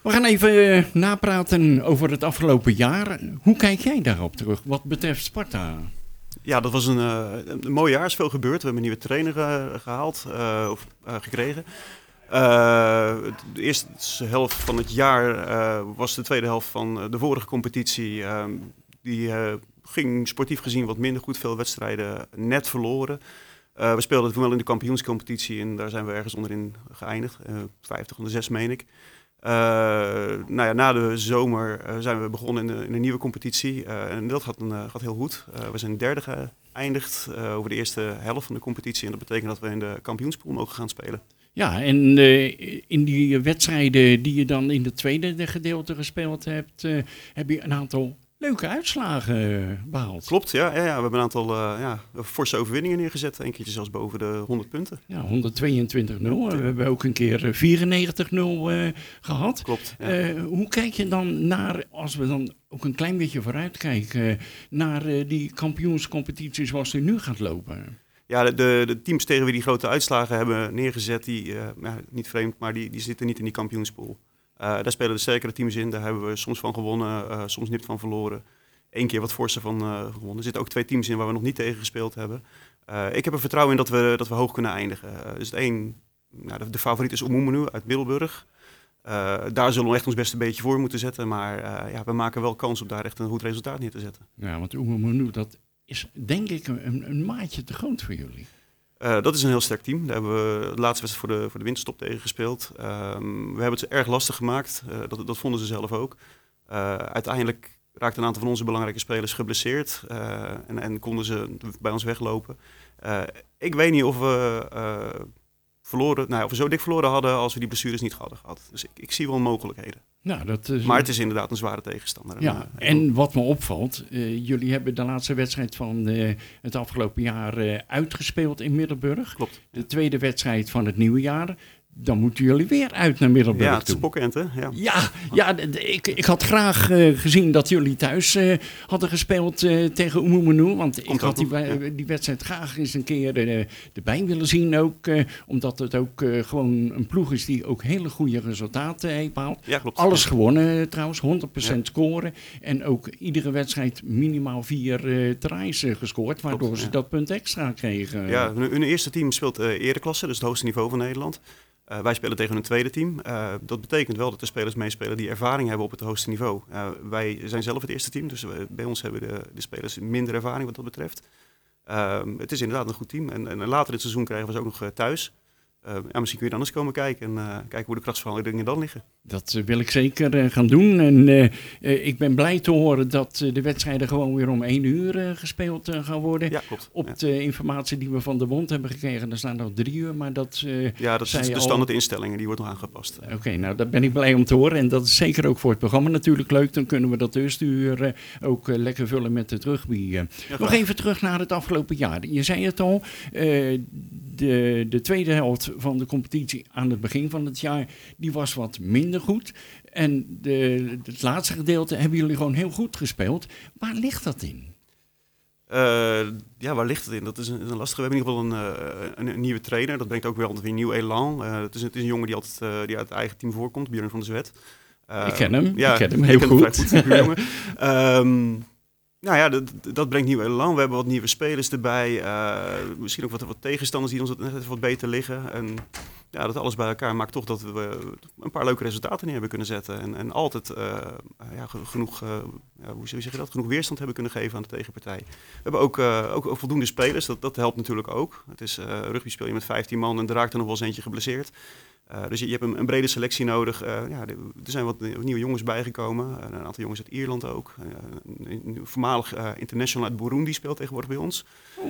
We gaan even napraten over het afgelopen jaar. Hoe kijk jij daarop terug wat betreft Sparta? Ja, dat was een mooi jaar. Er is veel gebeurd. We hebben een nieuwe trainer gehaald of gekregen. De eerste helft van het jaar was de tweede helft van de vorige competitie. Die ging sportief gezien wat minder goed. Veel wedstrijden net verloren. We speelden toen wel in de kampioenscompetitie en daar zijn we ergens onderin geëindigd. 50 onder 6 meen ik. Na de zomer zijn we begonnen in een nieuwe competitie. En dat gaat heel goed. We zijn derde geëindigd over de eerste helft van de competitie. En dat betekent dat we in de kampioenspool mogen gaan spelen. Ja, en in die wedstrijden die je dan in het tweede gedeelte gespeeld hebt, heb je een aantal leuke uitslagen behaald. Klopt, ja. We hebben een aantal forse overwinningen neergezet. Een keertje zelfs boven de 100 punten. Ja, 122-0. We hebben ook een keer 94-0 gehad. Klopt. Ja. Hoe kijk je dan naar, als we dan ook een klein beetje vooruitkijken, naar die kampioenscompetitie zoals die nu gaat lopen? Ja, de teams tegen wie die grote uitslagen hebben neergezet, die, niet vreemd, maar die zitten niet in die kampioenspool. Daar spelen de sterkere teams in. Daar hebben we soms van gewonnen, soms niet van verloren. Eén keer wat forse van gewonnen. Er zitten ook 2 teams in waar we nog niet tegen gespeeld hebben. Ik heb er vertrouwen in dat we hoog kunnen eindigen. Dus de favoriet is Omoemenu uit Middelburg. Daar zullen we echt ons beste beetje voor moeten zetten. Maar we maken wel kans op daar echt een goed resultaat neer te zetten. Ja, want Omoemenu, dat is denk ik een maatje te groot voor jullie. Dat is een heel sterk team. Daar hebben we de laatste wedstrijd voor de winterstop tegen gespeeld. We hebben het ze erg lastig gemaakt. Dat vonden ze zelf ook. Uiteindelijk raakten een aantal van onze belangrijke spelers geblesseerd. En konden ze bij ons weglopen. Ik weet niet of we of we zo dik verloren hadden als we die blessures niet hadden gehad. Dus ik zie wel mogelijkheden. Nou, dat is maar het is inderdaad een zware tegenstander. Ja, en wat me opvalt, jullie hebben de laatste wedstrijd van het afgelopen jaar uitgespeeld in Middelburg. Klopt. De tweede wedstrijd van het nieuwe jaar. Dan moeten jullie weer uit naar Middelburg toe. Ja, het is Spokkend, hè? Ja, ik had graag gezien dat jullie thuis hadden gespeeld tegen Omoemenu. Want ik had die wedstrijd graag eens een keer erbij willen zien ook. Omdat het ook gewoon een ploeg is die ook hele goede resultaten heeft behaald. Ja, klopt. Alles gewonnen trouwens, 100% scoren. En ook iedere wedstrijd minimaal 4 tries gescoord. Waardoor ze dat punt extra kregen. Ja, hun eerste team speelt ereklasse, dus het hoogste niveau van Nederland. Wij spelen tegen een tweede team. Dat betekent wel dat de spelers meespelen die ervaring hebben op het hoogste niveau. Wij zijn zelf het eerste team, dus bij ons hebben de spelers minder ervaring wat dat betreft. Het is inderdaad een goed team. En later dit seizoen krijgen we ze ook nog thuis. Misschien kun je dan eens komen kijken en kijken hoe de krachtsverhoudingen dan liggen. Dat wil ik zeker gaan doen. En ik ben blij te horen dat de wedstrijden gewoon weer om 1 uur gespeeld gaan worden. Ja, klopt. Op de informatie die we van de bond hebben gekregen, daar staan nog 3 uur. Maar dat dat is de standaard instellingen, die wordt nog aangepast. Oké, nou daar ben ik blij om te horen. En dat is zeker ook voor het programma natuurlijk leuk. Dan kunnen we dat eerste uur ook lekker vullen met het rugby. Nog even terug naar het afgelopen jaar. Je zei het al, de tweede helft van de competitie aan het begin van het jaar, die was wat minder goed. En het laatste gedeelte hebben jullie gewoon heel goed gespeeld. Waar ligt dat in? Waar ligt het in? Dat is een lastige. We hebben in ieder geval een nieuwe trainer. Dat brengt ook weer altijd weer nieuw elan. Het is een jongen die uit het eigen team voorkomt, Björn van der Zwet. Ik ken hem. Ik ken hem heel goed. Dat brengt nieuw elan. We hebben wat nieuwe spelers erbij. Misschien ook wat tegenstanders die ons net even wat beter liggen. En dat alles bij elkaar maakt toch dat we een paar leuke resultaten neer hebben kunnen zetten. En altijd genoeg weerstand hebben kunnen geven aan de tegenpartij. We hebben ook voldoende spelers. Dat helpt natuurlijk ook. Het is rugby speel je met 15 man en er raakt er nog wel eens eentje geblesseerd. Dus je hebt een brede selectie nodig. Er zijn wat nieuwe jongens bijgekomen. Een aantal jongens uit Ierland ook. Een voormalig international uit Burundi speelt tegenwoordig bij ons.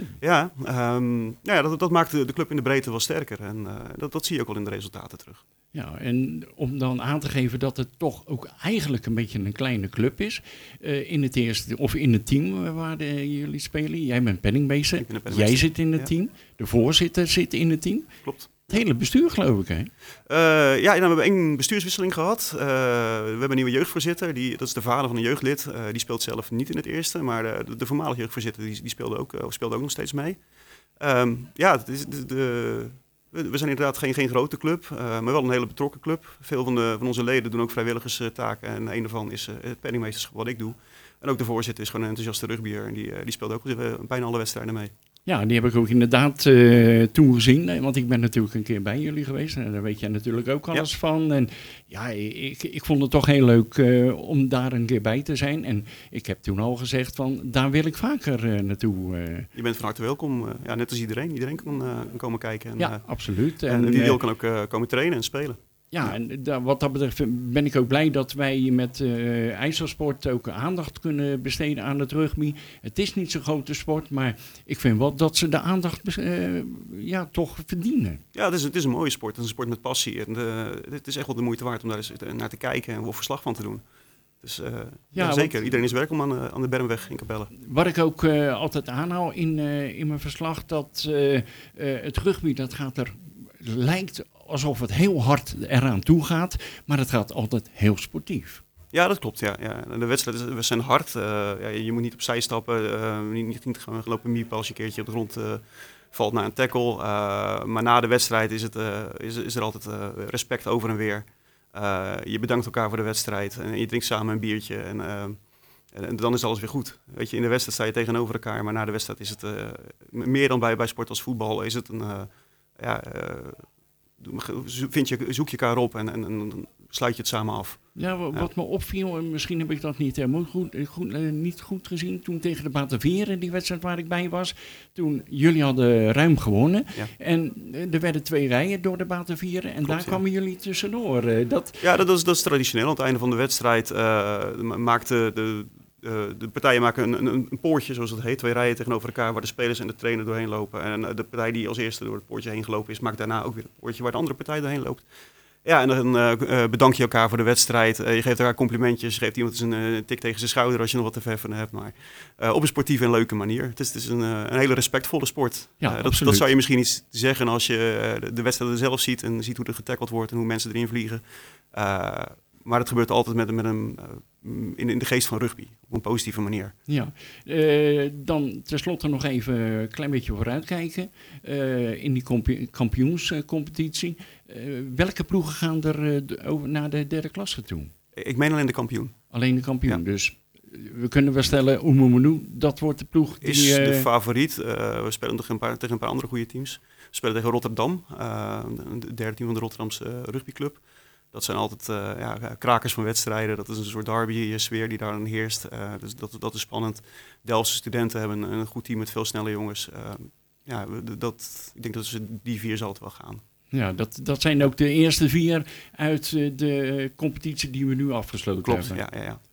Dat maakt de club in de breedte wel sterker. En dat zie je ook wel in de resultaten terug. Ja, en om dan aan te geven dat het toch ook eigenlijk een beetje een kleine club is. In het eerste, of in het team waar jullie spelen. Jij bent penningmeester. Jij zit in het team. De voorzitter zit in het team. Klopt. Het hele bestuur, geloof ik, hè? We hebben 1 bestuurswisseling gehad. We hebben een nieuwe jeugdvoorzitter. Dat is de vader van een jeugdlid. Die speelt zelf niet in het eerste. Maar de voormalige jeugdvoorzitter die speelde ook nog steeds mee. Het is We zijn inderdaad geen grote club, maar wel een hele betrokken club. Veel van onze leden doen ook vrijwilligerstaken. En een daarvan is het penningmeesterschap wat ik doe. En ook de voorzitter is gewoon een enthousiaste rugbier. En die speelt ook bijna alle wedstrijden mee. Ja, die heb ik ook inderdaad toen gezien. Want ik ben natuurlijk een keer bij jullie geweest. En daar weet jij natuurlijk ook alles van. En ja, ik vond het toch heel leuk om daar een keer bij te zijn. En ik heb toen al gezegd van, daar wil ik vaker naartoe. Je bent van harte welkom. Net als iedereen. Iedereen kan komen kijken. En, ja, absoluut. En wie wil kan ook komen trainen en spelen. Ja, en wat dat betreft ben ik ook blij dat wij met IJsselsport ook aandacht kunnen besteden aan het rugby. Het is niet zo'n grote sport, maar ik vind wel dat ze de aandacht toch verdienen. Ja, het is een mooie sport. Het is een sport met passie. En het is echt wel de moeite waard om daar eens naar te kijken en verslag van te doen. Dus zeker. Iedereen is welkom aan de Bermweg in Capelle. Wat ik ook altijd aanhaal in mijn verslag, dat het rugby, dat lijkt alsof het heel hard eraan toe gaat, maar het gaat altijd heel sportief. Ja, dat klopt. Ja. De wedstrijden zijn hard. Je moet niet opzij stappen, niet gaan lopen miepen als je een keertje op de grond valt na een tackle. Maar na de wedstrijd is er altijd respect over en weer. Je bedankt elkaar voor de wedstrijd en je drinkt samen een biertje en dan is alles weer goed. Weet je, in de wedstrijd sta je tegenover elkaar, maar na de wedstrijd is het meer dan bij sport als voetbal is het zoek je elkaar op en sluit je het samen af. Ja, wat me opviel, en misschien heb ik dat niet helemaal niet goed gezien, toen tegen de Bataveren, die wedstrijd waar ik bij was, toen jullie hadden ruim gewonnen. Ja. En er werden 2 rijen door de Bataveren en daar kwamen jullie tussendoor. Ja, dat is traditioneel. Aan het einde van de wedstrijd maakte de partijen maken een poortje, zoals het heet, 2 rijen tegenover elkaar, waar de spelers en de trainer doorheen lopen. En de partij die als eerste door het poortje heen gelopen is, maakt daarna ook weer het poortje waar de andere partij doorheen loopt. Ja, en dan bedank je elkaar voor de wedstrijd. Je geeft elkaar complimentjes, je geeft iemand eens een tik tegen zijn schouder als je nog wat te verven hebt. Maar op een sportieve en leuke manier. Het is een hele respectvolle sport. Ja, dat zou je misschien niet zeggen als je de wedstrijden zelf ziet en ziet hoe er getackeld wordt en hoe mensen erin vliegen. Maar het gebeurt altijd in de geest van rugby, op een positieve manier. Ja, dan tenslotte nog even een klein beetje vooruitkijken. In die kampioenscompetitie. Welke ploegen gaan er naar de derde klasse toe? Ik meen alleen de kampioen. Alleen de kampioen, ja. Dus we kunnen wel stellen, Oumuamounou, dat wordt de ploeg die... Is de favoriet. We spelen tegen een paar andere goede teams. We spelen tegen Rotterdam, het derde team van de Rotterdamse rugbyclub. Dat zijn altijd krakers van wedstrijden. Dat is een soort derby-sfeer die daarin heerst. Dus dat is spannend. Delftse studenten hebben een goed team met veel snelle jongens. Ik denk dat die 4 zal het wel gaan. Ja, dat zijn ook de eerste 4 uit de competitie die we nu afgesloten hebben. Klopt, ja.